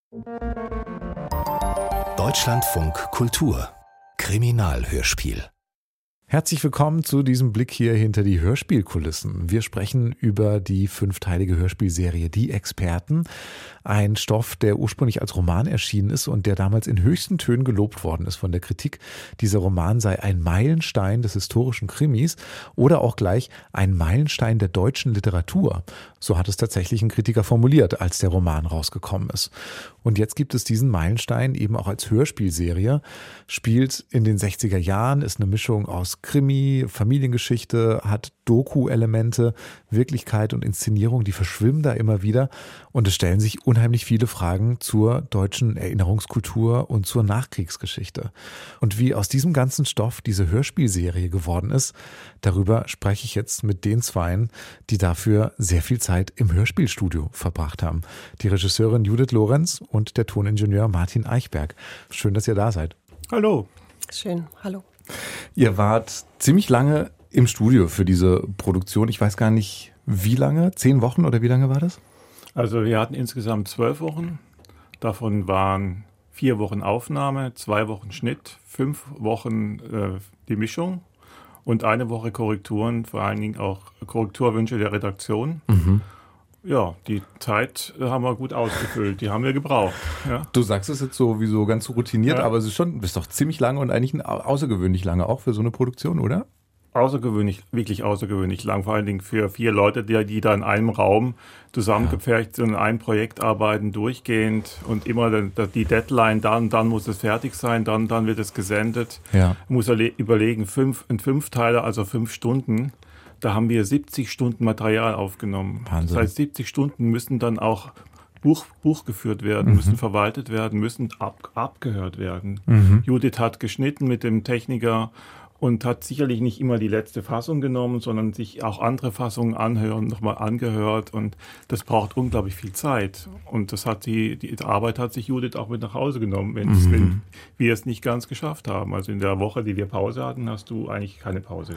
Deutschlandfunk Kultur Kriminalhörspiel. Herzlich willkommen zu diesem Blick hier hinter die Hörspielkulissen. Wir sprechen über die 5-teilige Hörspielserie Die Experten. Ein Stoff, der ursprünglich als Roman erschienen ist und der damals in höchsten Tönen gelobt worden ist von der Kritik. Dieser Roman sei ein Meilenstein des historischen Krimis oder auch gleich ein Meilenstein der deutschen Literatur. So hat es tatsächlich ein Kritiker formuliert, als der Roman rausgekommen ist. Und jetzt gibt es diesen Meilenstein eben auch als Hörspielserie. Spielt in den 60er Jahren, ist eine Mischung aus Krimi, Familiengeschichte, hat Doku-Elemente, Wirklichkeit und Inszenierung, die verschwimmen da immer wieder. Und es stellen sich unheimlich viele Fragen zur deutschen Erinnerungskultur und zur Nachkriegsgeschichte. Und wie aus diesem ganzen Stoff diese Hörspielserie geworden ist, darüber spreche ich jetzt mit den Zweien, die dafür sehr viel Zeit im Hörspielstudio verbracht haben. Die Regisseurin Judith Lorenz und der Toningenieur Martin Eichberg. Schön, dass ihr da seid. Hallo. Schön, hallo. Ihr wart ziemlich lange im Studio für diese Produktion. Ich weiß gar nicht, wie lange? 10 Wochen oder wie lange war das? Also wir hatten insgesamt 12 Wochen. Davon waren 4 Wochen Aufnahme, 2 Wochen Schnitt, 5 Wochen die Mischung und 1 Woche Korrekturen, vor allen Dingen auch Korrekturwünsche der Redaktion. Mhm. Ja, die Zeit haben wir gut ausgefüllt, die haben wir gebraucht. Ja. Du sagst es jetzt sowieso ganz so routiniert, ja. Aber es ist schon, bist doch ziemlich lange und eigentlich außergewöhnlich lange auch für so eine Produktion, oder? Außergewöhnlich, wirklich außergewöhnlich lang, vor allen Dingen für 4 Leute, die da in einem Raum zusammengepfercht sind, in einem Projekt arbeiten, durchgehend und immer die Deadline, dann muss es fertig sein, dann wird es gesendet. Ja. Muss überlegen, ein 5-Teiler, also 5 Stunden, da haben wir 70 Stunden Material aufgenommen. Wahnsinn. Das heißt, 70 Stunden müssen dann auch Buch geführt werden, müssen verwaltet werden, müssen abgehört werden. Mhm. Judith hat geschnitten mit dem Techniker und hat sicherlich nicht immer die letzte Fassung genommen, sondern sich auch andere Fassungen anhören, nochmal angehört und das braucht unglaublich viel Zeit. Und das hat die Arbeit hat sich Judith auch mit nach Hause genommen, wenn wir es nicht ganz geschafft haben. Also in der Woche, die wir Pause hatten, hast du eigentlich keine Pause.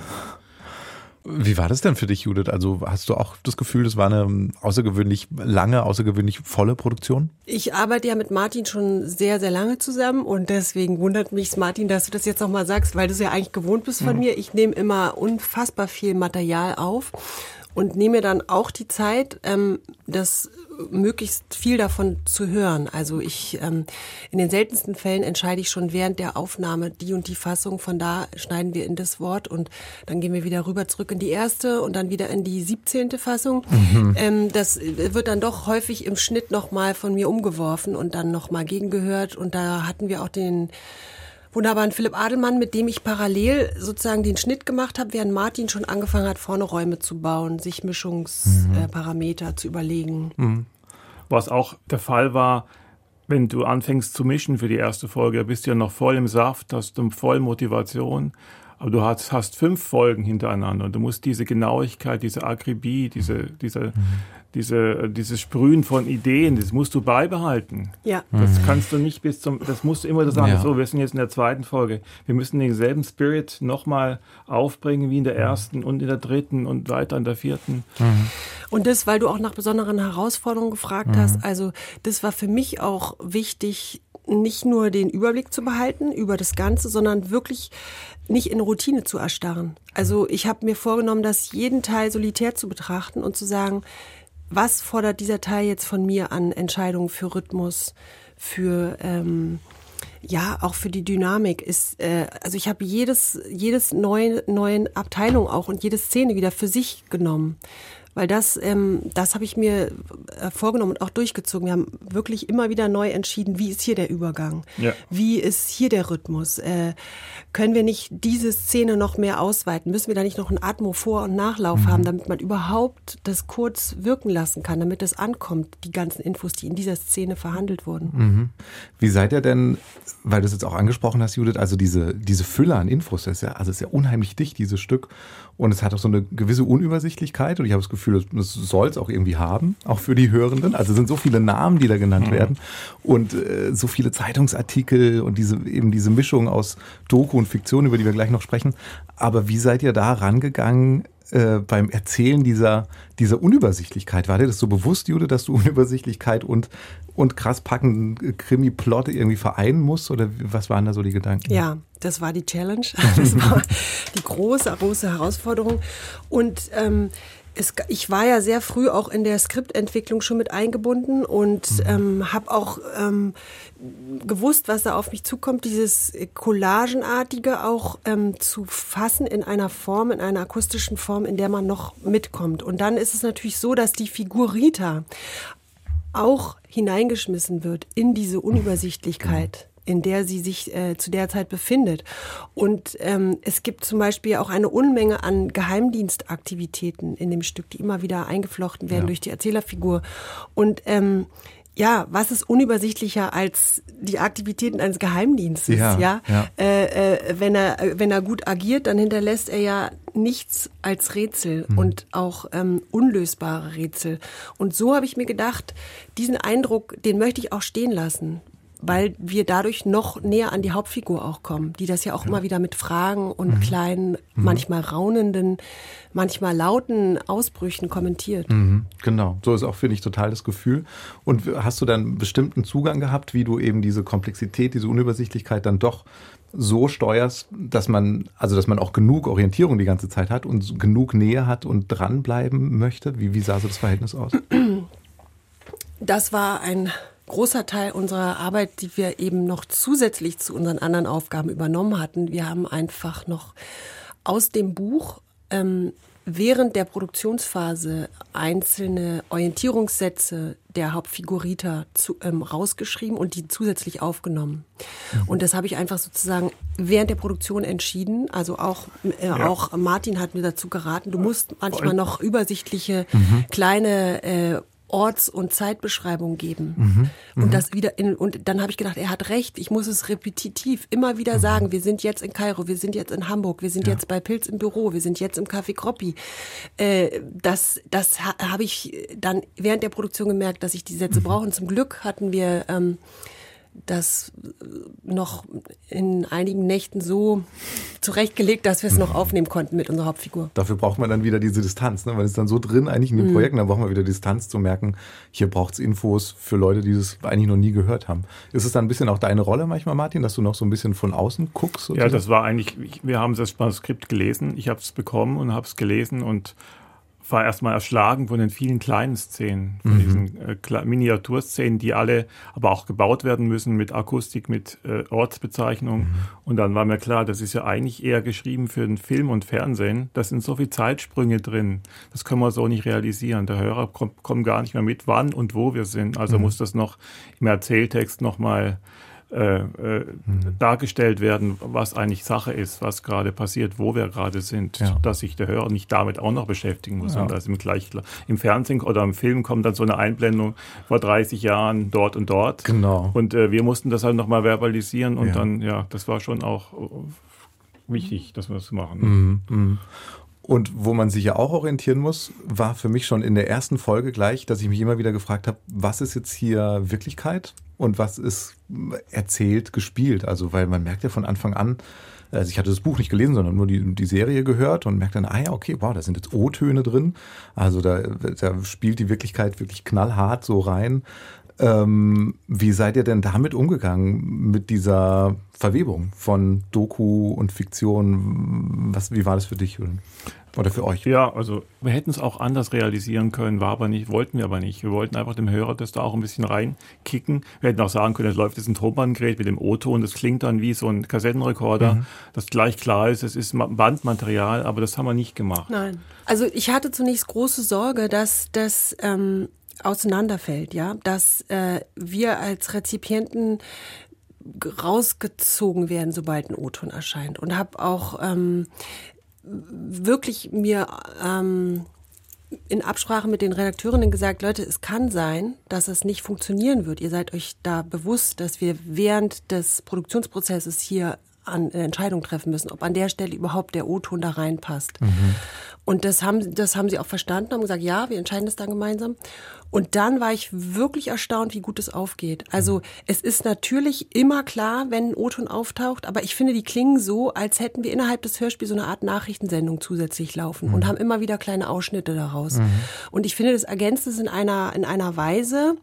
Wie war das denn für dich, Judith? Also hast du auch das Gefühl, das war eine außergewöhnlich lange, außergewöhnlich volle Produktion? Ich arbeite ja mit Martin schon sehr, sehr lange zusammen und deswegen wundert mich, Martin, dass du das jetzt nochmal sagst, weil du es ja eigentlich gewohnt bist von mir. Ich nehme immer unfassbar viel Material auf und nehme mir dann auch die Zeit, das möglichst viel davon zu hören. Also in den seltensten Fällen entscheide ich schon während der Aufnahme die und die Fassung, von da schneiden wir in das Wort und dann gehen wir wieder rüber zurück in die erste und dann wieder in die 17. Fassung. Das wird dann doch häufig im Schnitt nochmal von mir umgeworfen und dann nochmal gegengehört und da hatten wir auch den wunderbaren Philipp Adelmann, mit dem ich parallel sozusagen den Schnitt gemacht habe, während Martin schon angefangen hat, vorne Räume zu bauen, sich Mischungsparameter zu überlegen. Was auch der Fall war, wenn du anfängst zu mischen für die erste Folge, bist du ja noch voll im Saft, hast du voll Motivation, aber du hast 5 Folgen hintereinander und du musst diese Genauigkeit, diese Akribie, dieses Sprühen von Ideen, das musst du beibehalten. Ja. Das kannst du nicht das musst du immer sagen, so, wir sind jetzt in der 2. Folge. Wir müssen denselben Spirit nochmal aufbringen wie in der 1. und in der 3. und weiter in der 4. Und das, weil du auch nach besonderen Herausforderungen gefragt hast, also das war für mich auch wichtig, nicht nur den Überblick zu behalten über das Ganze, sondern wirklich nicht in Routine zu erstarren. Also ich habe mir vorgenommen, das jeden Teil solitär zu betrachten und zu sagen, was fordert dieser Teil jetzt von mir an Entscheidungen für Rhythmus, für auch für die Dynamik also ich habe jedes neuen Abteilung auch und jede Szene wieder für sich genommen. Weil das habe ich mir vorgenommen und auch durchgezogen. Wir haben wirklich immer wieder neu entschieden, wie ist hier der Übergang? Ja. Wie ist hier der Rhythmus? Können wir nicht diese Szene noch mehr ausweiten? Müssen wir da nicht noch einen Atmo-Vor- und Nachlauf haben, damit man überhaupt das kurz wirken lassen kann, damit es ankommt, die ganzen Infos, die in dieser Szene verhandelt wurden? Wie seid ihr denn, weil du es jetzt auch angesprochen hast, Judith, also diese Fülle an Infos, das ist ja unheimlich dicht, dieses Stück. Und es hat auch so eine gewisse Unübersichtlichkeit und ich habe das Gefühl, das soll es auch irgendwie haben, auch für die Hörenden. Also es sind so viele Namen, die da genannt werden und so viele Zeitungsartikel und diese Mischung aus Doku und Fiktion, über die wir gleich noch sprechen. Aber wie seid ihr da rangegangen, beim Erzählen dieser Unübersichtlichkeit? War dir das so bewusst, Jude, dass du Unübersichtlichkeit und krass packenden Krimi-Plot irgendwie vereinen musst? Oder was waren da so die Gedanken? Ja, das war die Challenge. Das war die große Herausforderung. Und ich war ja sehr früh auch in der Skriptentwicklung schon mit eingebunden und habe auch gewusst, was da auf mich zukommt, dieses Collagenartige auch zu fassen in einer Form, in einer akustischen Form, in der man noch mitkommt. Und dann ist es natürlich so, dass die Figur Rita auch hineingeschmissen wird in diese Unübersichtlichkeit, in der sie sich zu der Zeit befindet. Und es gibt zum Beispiel auch eine Unmenge an Geheimdienstaktivitäten in dem Stück, die immer wieder eingeflochten werden durch die Erzählerfigur. Und was ist unübersichtlicher als die Aktivitäten eines Geheimdienstes? Wenn er gut agiert, dann hinterlässt er ja nichts als Rätsel und auch unlösbare Rätsel. Und so habe ich mir gedacht, diesen Eindruck, den möchte ich auch stehen lassen, weil wir dadurch noch näher an die Hauptfigur auch kommen, die das ja auch immer wieder mit Fragen und kleinen, manchmal raunenden, manchmal lauten Ausbrüchen kommentiert. Genau, so ist auch, finde ich, total das Gefühl. Und hast du dann einen bestimmten Zugang gehabt, wie du eben diese Komplexität, diese Unübersichtlichkeit dann doch so steuerst, dass man auch genug Orientierung die ganze Zeit hat und genug Nähe hat und dranbleiben möchte? Wie sah so das Verhältnis aus? Das war ein großer Teil unserer Arbeit, die wir eben noch zusätzlich zu unseren anderen Aufgaben übernommen hatten. Wir haben einfach noch aus dem Buch während der Produktionsphase einzelne Orientierungssätze der Hauptfigur Rita rausgeschrieben und die zusätzlich aufgenommen. Und das habe ich einfach sozusagen während der Produktion entschieden. Also auch Martin hat mir dazu geraten, du musst manchmal noch übersichtliche kleine Orts- und Zeitbeschreibung geben. Und das wieder und dann habe ich gedacht, er hat recht, ich muss es repetitiv immer wieder sagen, wir sind jetzt in Kairo, wir sind jetzt in Hamburg, wir sind jetzt bei Pilz im Büro, wir sind jetzt im Café Kroppi. Das habe ich dann während der Produktion gemerkt, dass ich die Sätze brauche. Und zum Glück hatten wir das noch in einigen Nächten so zurechtgelegt, dass wir es noch aufnehmen konnten mit unserer Hauptfigur. Dafür braucht man dann wieder diese Distanz, ne? Weil es dann so drin eigentlich in den Projekten, dann braucht man wieder Distanz zu merken, hier braucht es Infos für Leute, die das eigentlich noch nie gehört haben. Ist es dann ein bisschen auch deine Rolle manchmal, Martin, dass du noch so ein bisschen von außen guckst? Ja, das war eigentlich, wir haben das Manuskript gelesen, ich habe es bekommen und habe es gelesen und war erstmal erschlagen von den vielen kleinen Szenen, von diesen Miniaturszenen, die alle aber auch gebaut werden müssen mit Akustik, mit Ortsbezeichnung. Und dann war mir klar, das ist ja eigentlich eher geschrieben für den Film und Fernsehen. Da sind so viele Zeitsprünge drin. Das können wir so nicht realisieren. Der Hörer kommt gar nicht mehr mit, wann und wo wir sind. Also muss das noch im Erzähltext nochmal dargestellt werden, was eigentlich Sache ist, was gerade passiert, wo wir gerade sind, dass sich der Hörer nicht damit auch noch beschäftigen muss. Und das im Fernsehen oder im Film kommt dann so eine Einblendung vor 30 Jahren dort und dort. Genau. Und wir mussten das halt nochmal verbalisieren und dann, das war schon auch wichtig, dass wir das machen. Und wo man sich ja auch orientieren muss, war für mich schon in der ersten Folge gleich, dass ich mich immer wieder gefragt habe, was ist jetzt hier Wirklichkeit und was ist erzählt, gespielt? Also, weil man merkt ja von Anfang an, also ich hatte das Buch nicht gelesen, sondern nur die Serie gehört und merkt dann, okay, wow, da sind jetzt O-Töne drin. Also da spielt die Wirklichkeit wirklich knallhart so rein. Wie seid ihr denn damit umgegangen, mit dieser Verwebung von Doku und Fiktion? Wie war das für dich oder für euch? Ja, also wir hätten es auch anders realisieren können, wollten wir aber nicht. Wir wollten einfach dem Hörer das da auch ein bisschen reinkicken. Wir hätten auch sagen können, es läuft jetzt ein Tonbandgerät mit dem O-Ton, das klingt dann wie so ein Kassettenrekorder, das gleich klar ist, es ist Bandmaterial, aber das haben wir nicht gemacht. Nein. Also ich hatte zunächst große Sorge, dass das auseinanderfällt, dass wir als Rezipienten rausgezogen werden, sobald ein O-Ton erscheint. Und habe auch wirklich mir in Absprache mit den Redakteurinnen gesagt, Leute, es kann sein, dass es nicht funktionieren wird. Ihr seid euch da bewusst, dass wir während des Produktionsprozesses hier Entscheidungen treffen müssen, ob an der Stelle überhaupt der O-Ton da reinpasst. Und das haben sie auch verstanden, haben gesagt, ja, wir entscheiden das dann gemeinsam. Und dann war ich wirklich erstaunt, wie gut es aufgeht. Also es ist natürlich immer klar, wenn ein O-Ton auftaucht, aber ich finde, die klingen so, als hätten wir innerhalb des Hörspiels so eine Art Nachrichtensendung zusätzlich laufen und haben immer wieder kleine Ausschnitte daraus. Und ich finde, das ergänzt es in einer Weise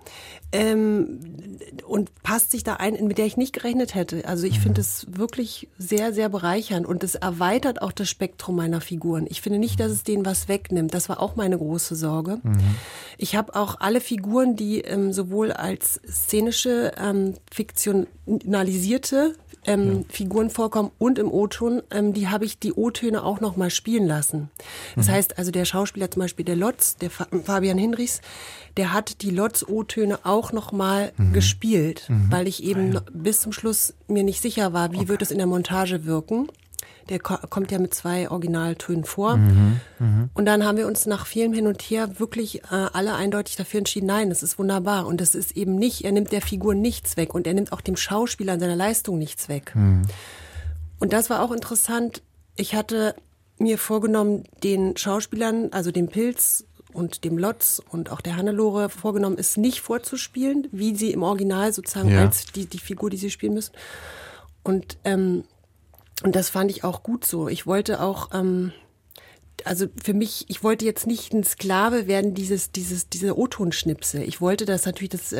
und passt sich da ein, mit der ich nicht gerechnet hätte. Also ich finde es wirklich sehr, sehr bereichernd und es erweitert auch das Spektrum meiner Figuren. Ich finde nicht, dass es denen was wegnimmt. Das war auch meine große Sorge. Ich habe auch alle Figuren, die sowohl als szenische, fiktionalisierte Figuren vorkommen und im O-Ton, die habe ich die O-Töne auch noch mal spielen lassen. Das heißt, also der Schauspieler zum Beispiel, der Lotz, der Fabian Hinrichs, der hat die Lotz-O-Töne auch noch mal gespielt, weil ich eben bis zum Schluss mir nicht sicher war, wie wird es in der Montage wirken. Der kommt ja mit 2 Originaltönen vor. Und dann haben wir uns nach vielem Hin und Her wirklich alle eindeutig dafür entschieden, nein, das ist wunderbar. Und das ist eben nicht, er nimmt der Figur nichts weg und er nimmt auch dem Schauspieler an seiner Leistung nichts weg. Und das war auch interessant. Ich hatte mir vorgenommen, den Schauspielern, also dem Pilz und dem Lotz und auch der Hannelore vorgenommen, es nicht vorzuspielen, wie sie im Original sozusagen als die Figur, die sie spielen müssen. Und das fand ich auch gut so. Ich wollte auch, also für mich, ich wollte jetzt nicht ein Sklave werden, diese O-Ton-Schnipsel. Ich wollte, dass natürlich das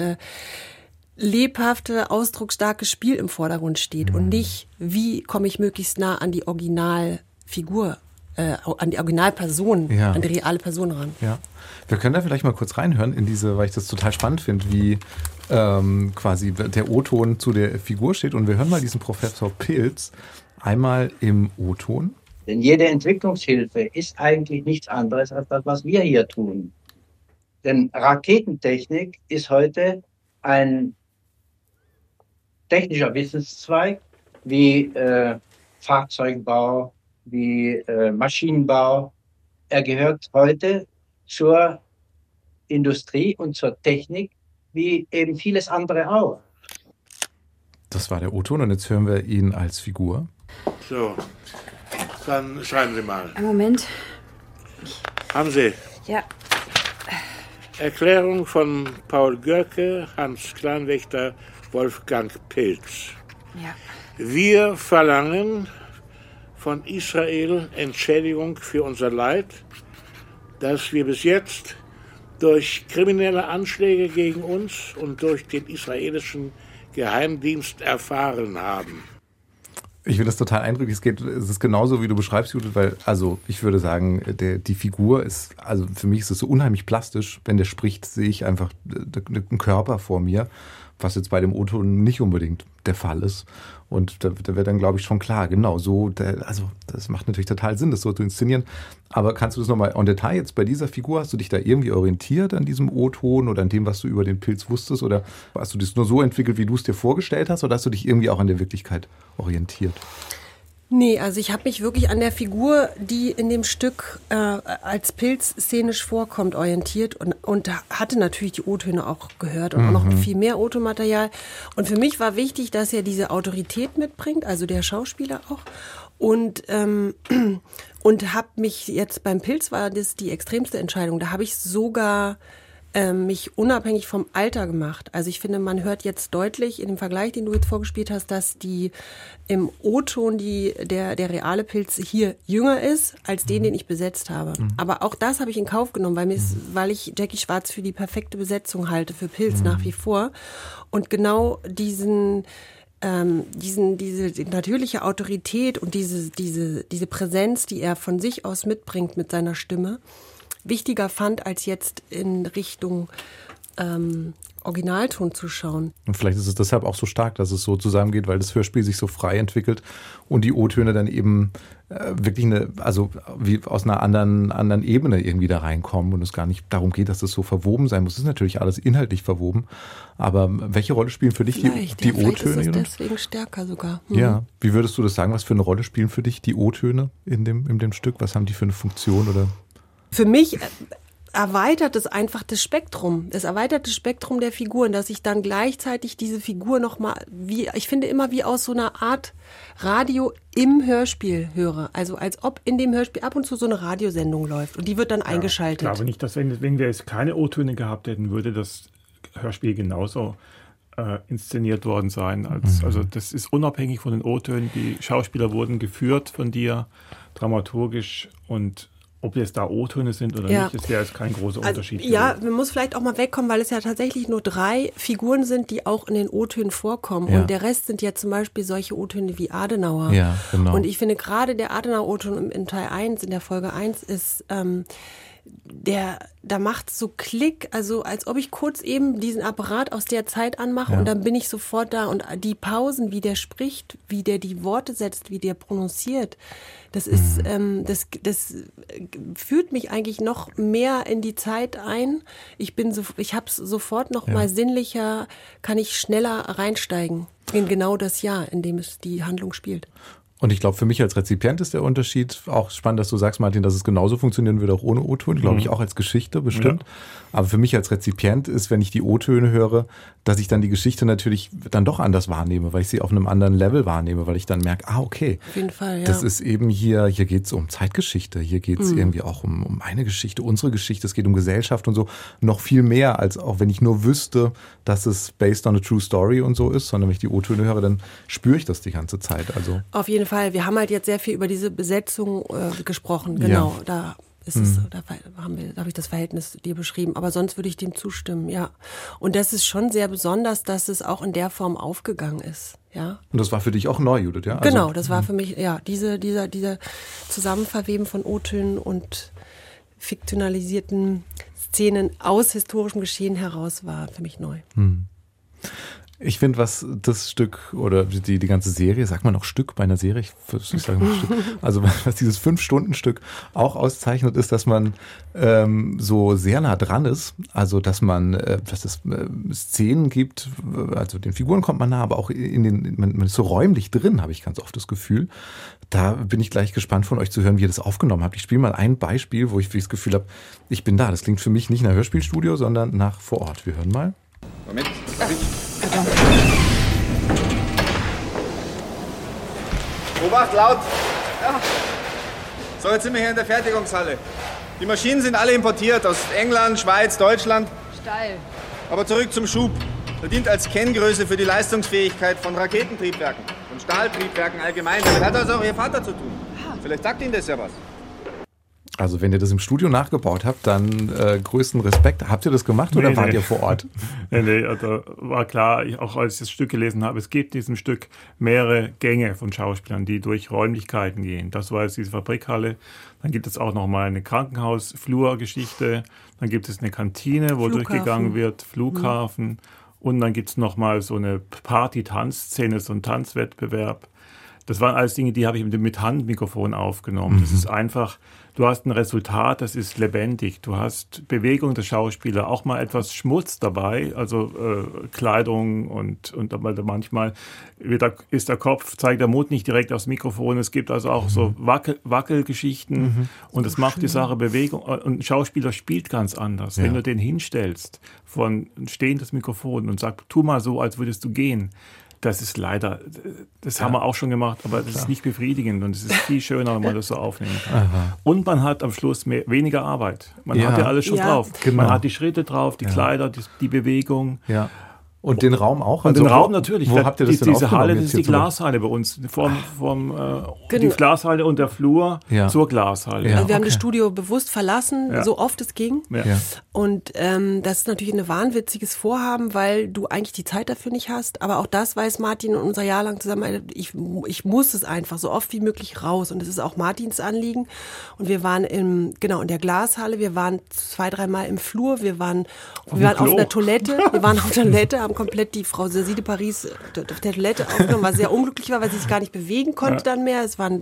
lebhafte, ausdrucksstarke Spiel im Vordergrund steht und nicht, wie komme ich möglichst nah an die Originalfigur, an die Originalperson, an die reale Person ran. Ja. Wir können da vielleicht mal kurz reinhören in diese, weil ich das total spannend finde, wie quasi der O-Ton zu der Figur steht. Und wir hören mal diesen Professor Pilz einmal im O-Ton. Denn jede Entwicklungshilfe ist eigentlich nichts anderes als das, was wir hier tun. Denn Raketentechnik ist heute ein technischer Wissenszweig wie Fahrzeugbau, wie Maschinenbau. Er gehört heute zur Industrie und zur Technik, wie eben vieles andere auch. Das war der O-Ton und jetzt hören wir ihn als Figur. So, dann schreiben Sie mal. Moment. Haben Sie? Ja. Erklärung von Paul Görke, Hans Kleinwächter, Wolfgang Pilz. Ja. Wir verlangen von Israel Entschädigung für unser Leid, das wir bis jetzt durch kriminelle Anschläge gegen uns und durch den israelischen Geheimdienst erfahren haben. Ich finde das total eindrücklich. Es ist genauso, wie du beschreibst, Judith, weil, also ich würde sagen, die Figur ist, also für mich ist es so unheimlich plastisch. Wenn der spricht, sehe ich einfach einen Körper vor mir, was jetzt bei dem O-Ton nicht unbedingt der Fall ist. Und da wird dann, glaube ich, schon klar, genau so, also das macht natürlich total Sinn, das so zu inszenieren. Aber kannst du das nochmal en Detail jetzt bei dieser Figur, hast du dich da irgendwie orientiert an diesem O-Ton oder an dem, was du über den Pilz wusstest? Oder hast du das nur so entwickelt, wie du es dir vorgestellt hast? Oder hast du dich irgendwie auch an der Wirklichkeit orientiert? Nee, also ich habe mich wirklich an der Figur, die in dem Stück als Pilz szenisch vorkommt, orientiert und hatte natürlich die O-Töne auch gehört und auch noch viel mehr O-Ton-Material. Und für mich war wichtig, dass er diese Autorität mitbringt, also der Schauspieler auch. Und habe mich jetzt beim Pilz, war das die extremste Entscheidung, da habe ich sogar mich unabhängig vom Alter gemacht. Also ich finde, man hört jetzt deutlich in dem Vergleich, den du jetzt vorgespielt hast, dass die im O-Ton der reale Pilz hier jünger ist, als den ich besetzt habe. Aber auch das habe ich in Kauf genommen, weil ich Jackie Schwarz für die perfekte Besetzung halte, für Pilz nach wie vor. Und genau diese natürliche Autorität und diese Präsenz, die er von sich aus mitbringt mit seiner Stimme, wichtiger fand, als jetzt in Richtung Originalton zu schauen. Und vielleicht ist es deshalb auch so stark, dass es so zusammengeht, weil das Hörspiel sich so frei entwickelt und die O-Töne dann eben wirklich also wie aus einer anderen Ebene irgendwie da reinkommen und es gar nicht darum geht, dass das so verwoben sein muss. Es ist natürlich alles inhaltlich verwoben, aber welche Rolle spielen für dich die O-Töne? Vielleicht ist es deswegen stärker sogar. Ja, wie würdest du das sagen? Was für eine Rolle spielen für dich die O-Töne in dem Stück? Was haben die für eine Funktion oder? Für mich erweitert es einfach das Spektrum. Es erweitert das Spektrum der Figuren, dass ich dann gleichzeitig diese Figur nochmal, ich finde immer wie aus so einer Art Radio im Hörspiel höre. Also als ob in dem Hörspiel ab und zu so eine Radiosendung läuft und die wird dann eingeschaltet. Ich glaube nicht, dass wenn wir jetzt keine O-Töne gehabt hätten, würde das Hörspiel genauso inszeniert worden sein. Also das ist unabhängig von den O-Tönen. Die Schauspieler wurden geführt von dir, dramaturgisch, und ob jetzt da O-Töne sind oder nicht, ist ja jetzt kein großer Unterschied. Ja, man muss vielleicht auch mal wegkommen, weil es ja tatsächlich nur 3 Figuren sind, die auch in den O-Tönen vorkommen. Ja. Und der Rest sind ja zum Beispiel solche O-Töne wie Adenauer. Ja, genau. Und ich finde gerade der Adenauer-O-Ton in Teil 1, in der Folge 1, ist da macht so Klick, also als ob ich kurz eben diesen Apparat aus der Zeit anmache und dann bin ich sofort da. Und die Pausen, wie der spricht, wie der die Worte setzt, wie der prononziert, das ist, das führt mich eigentlich noch mehr in die Zeit ein. Ich habe es sofort noch mal sinnlicher, kann ich schneller reinsteigen in genau das Jahr, in dem es die Handlung spielt. Und ich glaube, für mich als Rezipient ist der Unterschied auch spannend, dass du sagst, Martin, dass es genauso funktionieren würde, auch ohne O-Ton. Glaube ich auch als Geschichte bestimmt. Ja. Aber für mich als Rezipient ist, wenn ich die O-Töne höre, dass ich dann die Geschichte natürlich dann doch anders wahrnehme, weil ich sie auf einem anderen Level wahrnehme, weil ich dann merke, okay, auf jeden Fall, ja. Das ist eben hier geht es um Zeitgeschichte, hier geht es irgendwie auch um meine Geschichte, unsere Geschichte, es geht um Gesellschaft und so, noch viel mehr, als auch wenn ich nur wüsste, dass es based on a true story und so ist, sondern wenn ich die O-Töne höre, dann spüre ich das die ganze Zeit. Also auf jeden Fall, wir haben halt jetzt sehr viel über diese Besetzung gesprochen, genau, da ist es, da habe ich das Verhältnis dir beschrieben, aber sonst würde ich dem zustimmen, ja. Und das ist schon sehr besonders, dass es auch in der Form aufgegangen ist, ja. Und das war für dich auch neu, Judith, ja? Also, genau, das war für mich, ja, dieser Zusammenverweben von O-Tönen und fiktionalisierten Szenen aus historischem Geschehen heraus war für mich neu. Ich finde, was das Stück oder die ganze Serie, sagt man auch Stück bei einer Serie? Ich sage mal Stück. Also was dieses 5-Stunden-Stück auch auszeichnet, ist, dass man so sehr nah dran ist. Also dass es Szenen gibt, also den Figuren kommt man nah, aber auch man ist so räumlich drin, habe ich ganz oft das Gefühl. Da bin ich gleich gespannt von euch zu hören, wie ihr das aufgenommen habt. Ich spiele mal ein Beispiel, wo ich das Gefühl habe, ich bin da. Das klingt für mich nicht nach Hörspielstudio, sondern nach vor Ort. Wir hören mal. Moment. Obacht, laut! Ja. So, jetzt sind wir hier in der Fertigungshalle. Die Maschinen sind alle importiert aus England, Schweiz, Deutschland. Steil. Aber zurück zum Schub. Der dient als Kenngröße für die Leistungsfähigkeit von Raketentriebwerken, von Stahltriebwerken allgemein. Damit hat also auch Ihr Vater zu tun. Vielleicht sagt Ihnen das ja was. Also wenn ihr das im Studio nachgebaut habt, dann größten Respekt. Habt ihr das gemacht oder wart ihr vor Ort? Nee, also war klar, auch als ich das Stück gelesen habe, es gibt in diesem Stück mehrere Gänge von Schauspielern, die durch Räumlichkeiten gehen. Das war jetzt diese Fabrikhalle. Dann gibt es auch nochmal eine Krankenhausflurgeschichte. Dann gibt es eine Kantine, wo durchgegangen wird, Flughafen. Und dann gibt es nochmal so eine Party-Tanzszene, so ein Tanzwettbewerb. Das waren alles Dinge, die habe ich mit Handmikrofon aufgenommen. Das ist einfach, du hast ein Resultat, das ist lebendig. Du hast Bewegung der Schauspieler, auch mal etwas Schmutz dabei, also Kleidung und manchmal ist der Kopf, zeigt der Mund nicht direkt aufs Mikrofon. Es gibt also auch so Wackelgeschichten und das macht die Sache Bewegung. Und ein Schauspieler spielt ganz anders. Ja. Wenn du den hinstellst von ein stehendes Mikrofon und sagst, tu mal so, als würdest du gehen. Das ist leider, das haben wir auch schon gemacht, aber das ist nicht befriedigend und es ist viel schöner, wenn man das so aufnehmen kann. Aha. Und man hat am Schluss weniger Arbeit. Man hat ja alles schon drauf. Genau. Man hat die Schritte drauf, die Kleider, die Bewegung. Ja. Und den Raum auch? Also den Raum natürlich. Wo habt ihr das denn diese Halle, das ist die Glashalle bei uns. Die Glashalle und der Flur zur Glashalle. Ja, also wir haben das Studio bewusst verlassen, so oft es ging. Ja. Und das ist natürlich ein wahnwitziges Vorhaben, weil du eigentlich die Zeit dafür nicht hast. Aber auch das weiß Martin und unser Jahr lang zusammen. Ich muss es einfach so oft wie möglich raus. Und das ist auch Martins Anliegen. Und wir waren in der Glashalle. Wir waren 2-3 Mal im Flur. Wir waren auf der Toilette. Haben komplett die Frau Zazie de Paris auf der Toilette aufgenommen, was sehr unglücklich war, weil sie sich gar nicht bewegen konnte dann mehr. Es waren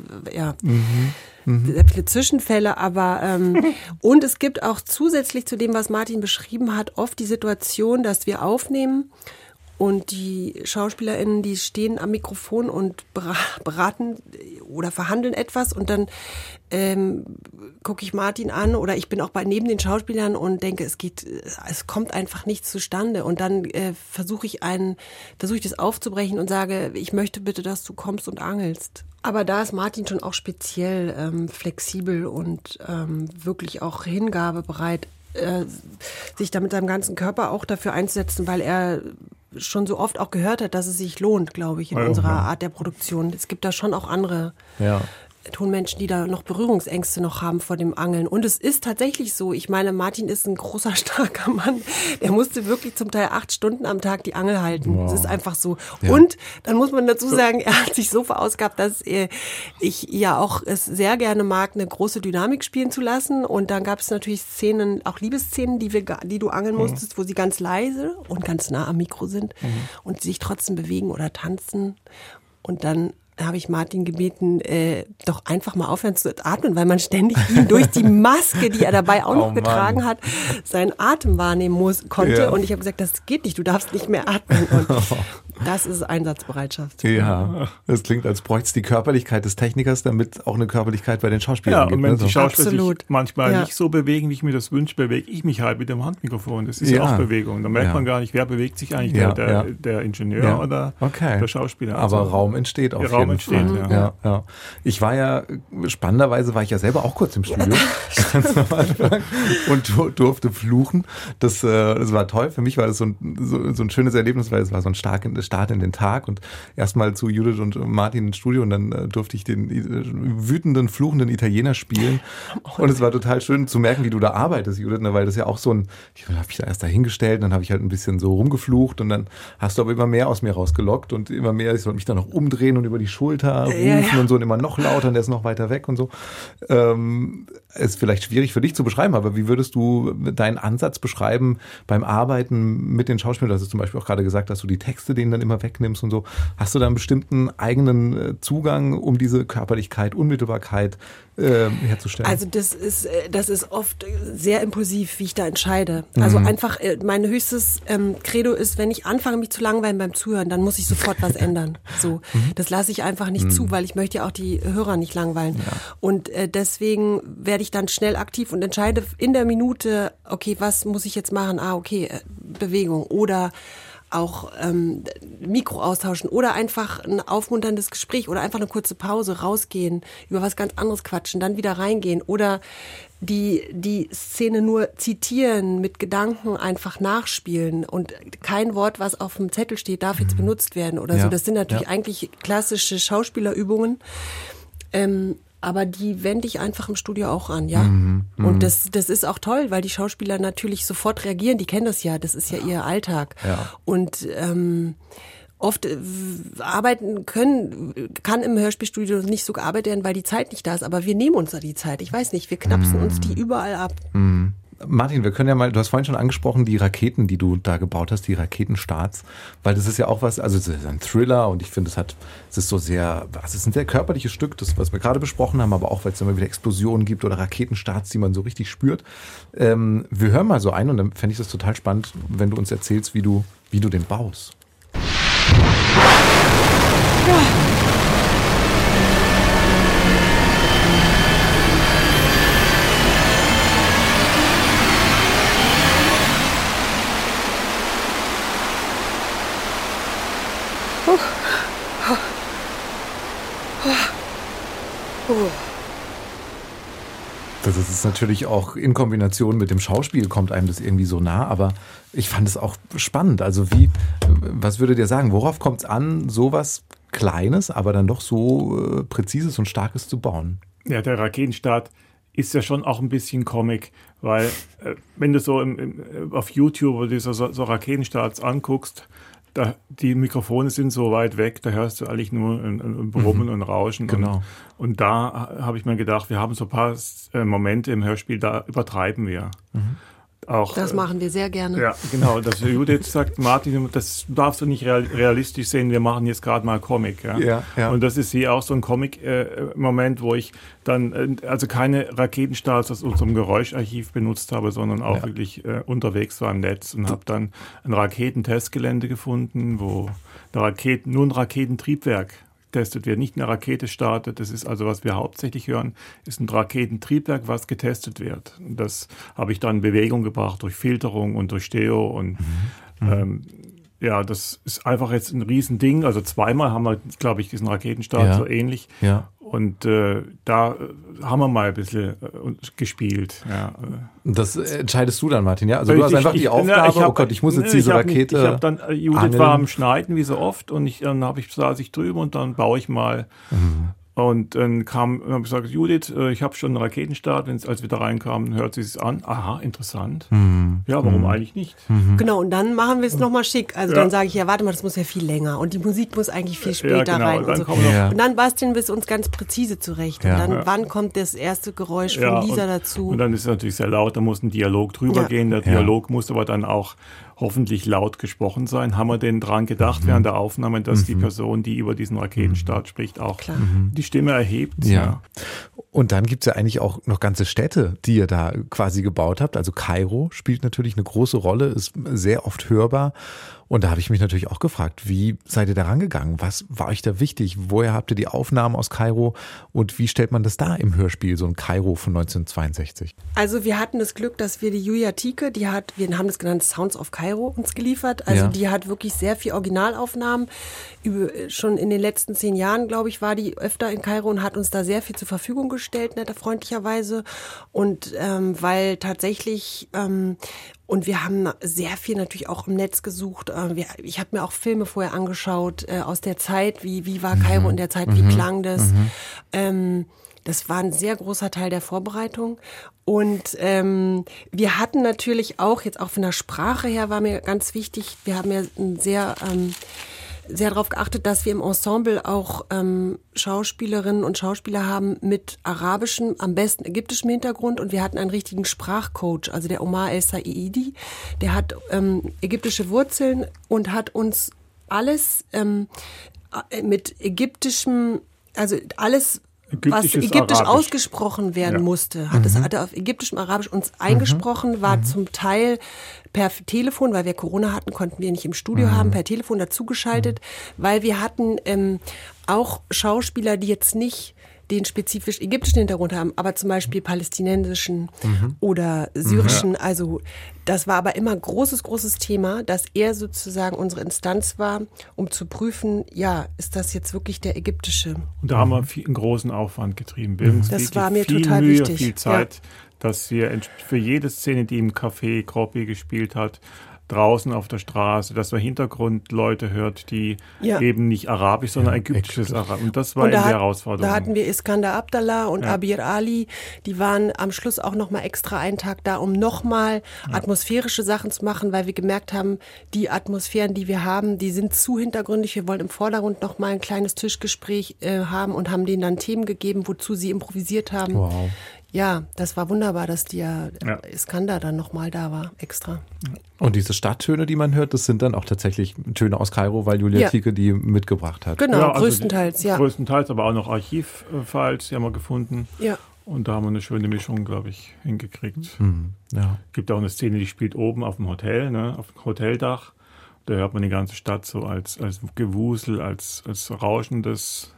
sehr viele Zwischenfälle, aber und es gibt auch zusätzlich zu dem, was Martin beschrieben hat, oft die Situation, dass wir aufnehmen Und die SchauspielerInnen, die stehen am Mikrofon und beraten oder verhandeln etwas und dann gucke ich Martin an oder ich bin auch neben den Schauspielern und denke, es kommt einfach nichts zustande. Und dann versuche ich das aufzubrechen und sage, ich möchte bitte, dass du kommst und angelst. Aber da ist Martin schon auch speziell flexibel und wirklich auch hingabebereit, sich da mit seinem ganzen Körper auch dafür einzusetzen, weil er schon so oft auch gehört hat, dass es sich lohnt, glaube ich, in unserer Art der Produktion. Es gibt da schon auch andere Tonmenschen, die da noch Berührungsängste noch haben vor dem Angeln. Und es ist tatsächlich so. Ich meine, Martin ist ein großer, starker Mann. Der musste wirklich zum Teil 8 Stunden am Tag die Angel halten. Wow. Das ist einfach so. Ja. Und dann muss man dazu sagen, er hat sich so verausgabt, dass ich ja auch es sehr gerne mag, eine große Dynamik spielen zu lassen. Und dann gab es natürlich Szenen, auch Liebesszenen, die du angeln musstest, wo sie ganz leise und ganz nah am Mikro sind und sich trotzdem bewegen oder tanzen. Und dann habe ich Martin gebeten, doch einfach mal aufhören zu atmen, weil man ständig ihn durch die Maske, die er dabei auch noch getragen hat, seinen Atem wahrnehmen konnte. Ja. Und ich habe gesagt, das geht nicht, du darfst nicht mehr atmen. Und das ist Einsatzbereitschaft. Ja, das klingt, als bräuchte es die Körperlichkeit des Technikers, damit auch eine Körperlichkeit bei den Schauspielern gibt. Ja, und wenn die Schauspieler Absolut. sich manchmal nicht so bewegen, wie ich mir das wünsche, bewege ich mich halt mit dem Handmikrofon. Das ist ja auch Bewegung. Da merkt man gar nicht, wer bewegt sich eigentlich, der Ingenieur oder der Schauspieler. Aber also, Raum entsteht auf jeden Fall. Ja. Ich war ja, spannenderweise war ich ja selber auch kurz im Studio und durfte fluchen. Das war toll. Für mich war das so ein schönes Erlebnis, weil es war so ein Start in den Tag und erstmal zu Judith und Martin ins Studio und dann durfte ich den wütenden, fluchenden Italiener spielen. Und es war total schön zu merken, wie du da arbeitest, Judith, weil das ja auch so ich habe mich da erst dahingestellt, dann habe ich halt ein bisschen so rumgeflucht und dann hast du aber immer mehr aus mir rausgelockt und immer mehr, ich sollte mich dann noch umdrehen und über die Schulter rufen und so und immer noch lauter und der ist noch weiter weg und so. Ist vielleicht schwierig für dich zu beschreiben, aber wie würdest du deinen Ansatz beschreiben beim Arbeiten mit den Schauspielern? Du hast zum Beispiel auch gerade gesagt, dass du die Texte denen dann immer wegnimmst und so. Hast du da einen bestimmten eigenen Zugang, um diese Körperlichkeit, Unmittelbarkeit herzustellen? Also das ist oft sehr impulsiv, wie ich da entscheide. Also einfach, mein höchstes Credo ist, wenn ich anfange, mich zu langweilen beim Zuhören, dann muss ich sofort was ändern. So, das lasse ich einfach nicht zu, weil ich möchte ja auch die Hörer nicht langweilen. Ja. Und deswegen werde ich dann schnell aktiv und entscheide in der Minute, okay, was muss ich jetzt machen? Bewegung oder auch Mikro austauschen oder einfach ein aufmunterndes Gespräch oder einfach eine kurze Pause, rausgehen, über was ganz anderes quatschen, dann wieder reingehen oder die Szene nur zitieren, mit Gedanken einfach nachspielen und kein Wort, was auf dem Zettel steht, darf jetzt benutzt werden oder so. Das sind natürlich eigentlich klassische Schauspielerübungen. Aber die wende ich einfach im Studio auch an, ja. Und das ist auch toll, weil die Schauspieler natürlich sofort reagieren, die kennen das ja, das ist ja ihr Alltag. Ja. Und oft kann im Hörspielstudio nicht so gearbeitet werden, weil die Zeit nicht da ist, aber wir nehmen uns da die Zeit. Ich weiß nicht, wir knapsen uns die überall ab. Martin, wir können ja mal, du hast vorhin schon angesprochen, die Raketen, die du da gebaut hast, die Raketenstarts, weil das ist ja auch was, also es ist ein Thriller und ich finde, es ist ein sehr körperliches Stück, das, was wir gerade besprochen haben, aber auch, weil es immer wieder Explosionen gibt oder Raketenstarts, die man so richtig spürt. Wir hören mal so ein und dann fände ich das total spannend, wenn du uns erzählst, wie du den baust. Ja. Das ist natürlich auch in Kombination mit dem Schauspiel kommt einem das irgendwie so nah, aber ich fand es auch spannend. Also was würdet ihr sagen, worauf kommt es an, sowas Kleines, aber dann doch so Präzises und Starkes zu bauen? Ja, der Raketenstart ist ja schon auch ein bisschen Comic, weil wenn du so auf YouTube oder dir so Raketenstarts anguckst, die Mikrofone sind so weit weg, da hörst du eigentlich nur ein Brummen und Rauschen. Genau. Und da habe ich mir gedacht, wir haben so ein paar Momente im Hörspiel, da übertreiben wir. auch. Das machen wir sehr gerne. Ja, genau. Dass Judith sagt, Martin, das darfst du nicht realistisch sehen, wir machen jetzt gerade mal Comic. Ja? Ja. Und das ist hier auch so ein Comic-Moment, wo ich dann also keine Raketenstarts aus unserem Geräuscharchiv benutzt habe, sondern auch wirklich unterwegs war im Netz und habe dann ein Raketentestgelände gefunden, wo nur ein Raketentriebwerk getestet wird, nicht eine Rakete startet. Das ist also, was wir hauptsächlich hören, ist ein Raketentriebwerk, was getestet wird. Und das habe ich dann in Bewegung gebracht durch Filterung und durch Stereo und ja, das ist einfach jetzt ein Riesending. Also zweimal haben wir, glaube ich, diesen Raketenstart so ähnlich. Ja. Und da haben wir mal ein bisschen gespielt. Ja. Das entscheidest du dann, Martin, ja? Also du hast einfach die Aufgabe, ich muss jetzt diese Rakete. Ich habe dann, Judith war am Schneiden, wie so oft, und dann saß ich drüben und dann baue ich mal. Und dann habe ich gesagt, Judith, ich habe schon einen Raketenstart. Als wir da reinkamen, hört sie es an. Aha, interessant. Ja, warum eigentlich nicht? Genau, und dann machen wir es nochmal schick. Also dann sage ich, ja, warte mal, das muss ja viel länger. Und die Musik muss eigentlich viel später rein. Und, und dann basteln wir es uns ganz präzise zurecht. Und dann, wann kommt das erste Geräusch von Lisa dazu? Und dann ist es natürlich sehr laut, da muss ein Dialog drüber gehen. Der Dialog muss aber dann auch hoffentlich laut gesprochen sein. Haben wir denn dran gedacht während der Aufnahme, dass die Person, die über diesen Raketenstart spricht, auch die Stimme erhebt? Ja. Und dann gibt's ja eigentlich auch noch ganze Städte, die ihr da quasi gebaut habt. Also Kairo spielt natürlich eine große Rolle, ist sehr oft hörbar. Und da habe ich mich natürlich auch gefragt, wie seid ihr da rangegangen? Was war euch da wichtig? Woher habt ihr die Aufnahmen aus Kairo? Und wie stellt man das dar im Hörspiel, so ein Kairo von 1962? Also wir hatten das Glück, dass wir die Julia Tieke, wir haben das genannt Sounds of Kairo, uns geliefert. Also die hat wirklich sehr viel Originalaufnahmen. Schon in den letzten 10 Jahren, glaube ich, war die öfter in Kairo und hat uns da sehr viel zur Verfügung gestellt, freundlicherweise. Und weil tatsächlich... Und wir haben sehr viel natürlich auch im Netz gesucht. Ich habe mir auch Filme vorher angeschaut aus der Zeit. Wie war Kairo in der Zeit? Wie klang das? Das war ein sehr großer Teil der Vorbereitung. Und wir hatten natürlich auch, jetzt auch von der Sprache her war mir ganz wichtig, wir haben ja sehr darauf geachtet, dass wir im Ensemble auch Schauspielerinnen und Schauspieler haben mit arabischem, am besten ägyptischem Hintergrund. Und wir hatten einen richtigen Sprachcoach, also der Omar El-Saidi, der hat ägyptische Wurzeln und hat uns alles mit ägyptischem, also alles, was ägyptisch Arabisch ausgesprochen werden musste, hat er auf ägyptischem Arabisch uns eingesprochen, war zum Teil per Telefon, weil wir Corona hatten, konnten wir nicht im Studio haben, per Telefon dazugeschaltet, weil wir hatten auch Schauspieler, die jetzt nicht den spezifisch ägyptischen Hintergrund haben, aber zum Beispiel palästinensischen oder syrischen. Also das war aber immer ein großes Thema, dass er sozusagen unsere Instanz war, um zu prüfen, ja, ist das jetzt wirklich der ägyptische? Und da haben wir einen großen Aufwand getrieben. Das war mir total wichtig. Viel Zeit, dass wir für jede Szene, die im Café Kroppi gespielt hat, draußen auf der Straße, dass man Hintergrundleute hört, die eben nicht arabisch, sondern ägyptisches Arabisch. Und das war eben die Herausforderung. Da hatten wir Iskandar Abdallah und Abir Ali, die waren am Schluss auch nochmal extra einen Tag da, um nochmal atmosphärische Sachen zu machen, weil wir gemerkt haben, die Atmosphären, die wir haben, die sind zu hintergründig. Wir wollen im Vordergrund nochmal ein kleines Tischgespräch haben und haben denen dann Themen gegeben, wozu sie improvisiert haben. Wow. Ja, das war wunderbar, dass Iskandar dann nochmal da war, extra. Und diese Stadttöne, die man hört, das sind dann auch tatsächlich Töne aus Kairo, weil Julia Tieke die mitgebracht hat. Genau, also größtenteils, größtenteils, aber auch noch Archivfiles, die haben wir gefunden. Ja. Und da haben wir eine schöne Mischung, glaube ich, hingekriegt. Gibt auch eine Szene, die spielt oben auf dem Hotel, auf dem Hoteldach. Da hört man die ganze Stadt so als Gewusel, als rauschendes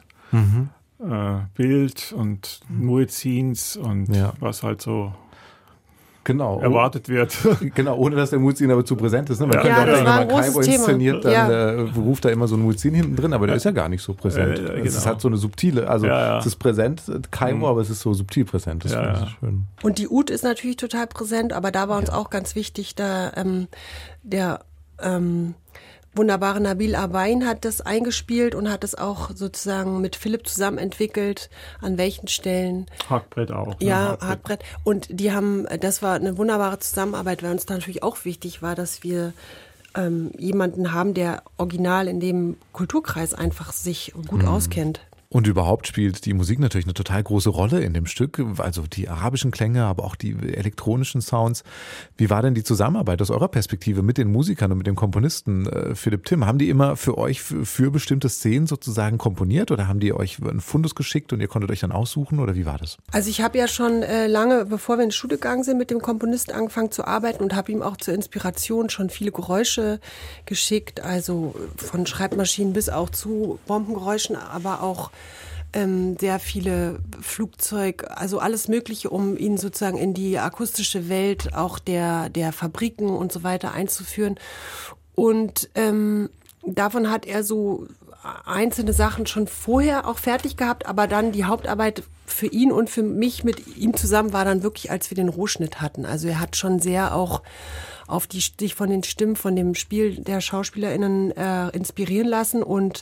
Bild und Muezzins und was halt so erwartet wird. Genau, ohne dass der Muezzin aber zu präsent ist. Ne? Man könnte auch denken, wenn man Kairo inszeniert, dann ruft da immer so ein Muezzin hinten drin, aber der ist ja gar nicht so präsent. Es hat so eine subtile, es ist präsent, Kairo, aber es ist so subtil präsent. Das finde ich schön. Und die Oud ist natürlich total präsent, aber da war uns auch ganz wichtig, da der wunderbare Nabil Abain hat das eingespielt und hat es auch sozusagen mit Philipp zusammen entwickelt, an welchen Stellen. Hackbrett auch. Ja, Hackbrett. Und das war eine wunderbare Zusammenarbeit, weil uns da natürlich auch wichtig war, dass wir jemanden haben, der original in dem Kulturkreis einfach sich gut auskennt. Und überhaupt spielt die Musik natürlich eine total große Rolle in dem Stück, also die arabischen Klänge, aber auch die elektronischen Sounds. Wie war denn die Zusammenarbeit aus eurer Perspektive mit den Musikern und mit dem Komponisten Philipp Timm? Haben die immer für euch für bestimmte Szenen sozusagen komponiert oder haben die euch einen Fundus geschickt und ihr konntet euch dann aussuchen oder wie war das? Also ich habe ja schon lange, bevor wir in die Schule gegangen sind, mit dem Komponisten angefangen zu arbeiten und habe ihm auch zur Inspiration schon viele Geräusche geschickt, also von Schreibmaschinen bis auch zu Bombengeräuschen, aber auch sehr viele also alles Mögliche, um ihn sozusagen in die akustische Welt auch der Fabriken und so weiter einzuführen. Und davon hat er so einzelne Sachen schon vorher auch fertig gehabt, aber dann die Hauptarbeit für ihn und für mich mit ihm zusammen war dann wirklich, als wir den Rohschnitt hatten. Also er hat schon sehr auch auf sich von den Stimmen, von dem Spiel der SchauspielerInnen inspirieren lassen und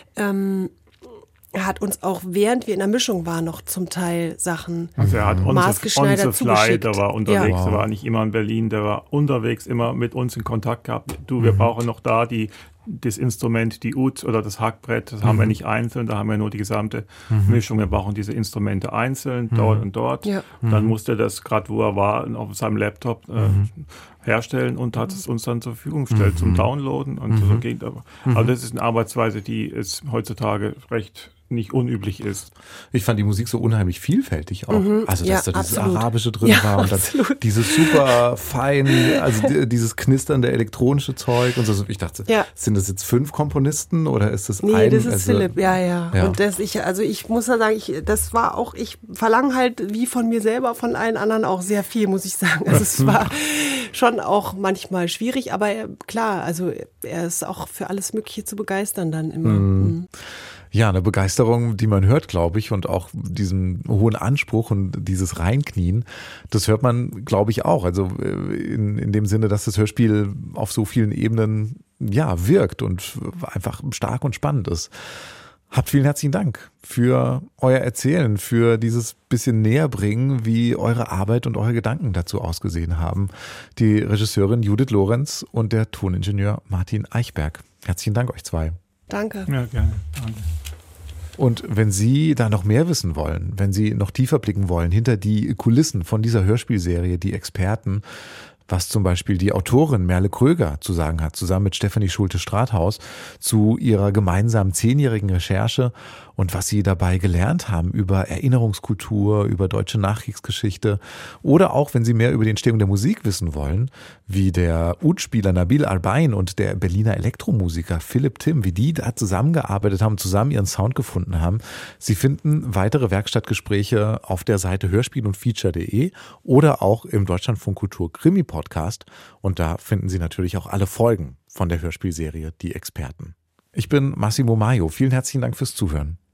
er hat uns auch, während wir in der Mischung waren, noch zum Teil Sachen maßgeschneidert zugeschickt. Der war unterwegs, Ja. Der war nicht immer in Berlin, der war unterwegs, immer mit uns in Kontakt gehabt. Wir brauchen noch da das Instrument, die Ud oder das Hackbrett, das haben wir nicht einzeln, da haben wir nur die gesamte Mischung. Wir brauchen diese Instrumente einzeln, dort und dort. Ja. Dann musste er das, gerade wo er war, auf seinem Laptop herstellen und hat es uns dann zur Verfügung gestellt zum Downloaden. Und so geht aber. Aber das ist eine Arbeitsweise, die ist heutzutage recht nicht unüblich ist. Ich fand die Musik so unheimlich vielfältig auch. Also, dass da dieses absolut. Arabische drin war und dann dieses super fein, also dieses knisternde elektronische Zeug und so. Ich dachte, sind das jetzt 5 Komponisten oder ist das ein? Nee, das ist Philipp, ja. Und ich muss ja sagen, ich verlange halt wie von mir selber, von allen anderen auch sehr viel, muss ich sagen. Also es war schon auch manchmal schwierig, aber klar, also er ist auch für alles Mögliche zu begeistern dann immer. Ja, eine Begeisterung, die man hört, glaube ich, und auch diesen hohen Anspruch und dieses Reinknien, das hört man, glaube ich, auch. Also in dem Sinne, dass das Hörspiel auf so vielen Ebenen wirkt und einfach stark und spannend ist. Habt vielen herzlichen Dank für euer Erzählen, für dieses bisschen Näherbringen, wie eure Arbeit und eure Gedanken dazu ausgesehen haben. Die Regisseurin Judith Lorenz und der Toningenieur Martin Eichberg. Herzlichen Dank euch zwei. Danke. Ja, gerne. Danke. Und wenn Sie da noch mehr wissen wollen, wenn Sie noch tiefer blicken wollen, hinter die Kulissen von dieser Hörspielserie, die Experten, was zum Beispiel die Autorin Merle Kröger zu sagen hat, zusammen mit Stefanie Schulte-Strathaus, zu ihrer gemeinsamen 10-jährigen Recherche und was sie dabei gelernt haben über Erinnerungskultur, über deutsche Nachkriegsgeschichte oder auch, wenn Sie mehr über die Entstehung der Musik wissen wollen, wie der Ud-Spieler Nabil Arbain und der Berliner Elektromusiker Philipp Timm, wie die da zusammengearbeitet haben, zusammen ihren Sound gefunden haben. Sie finden weitere Werkstattgespräche auf der Seite hörspiel- und feature.de oder auch im Deutschlandfunk Kultur Krimi-Podcast und da finden Sie natürlich auch alle Folgen von der Hörspielserie Die Experten. Ich bin Massimo Maio. Vielen herzlichen Dank fürs Zuhören.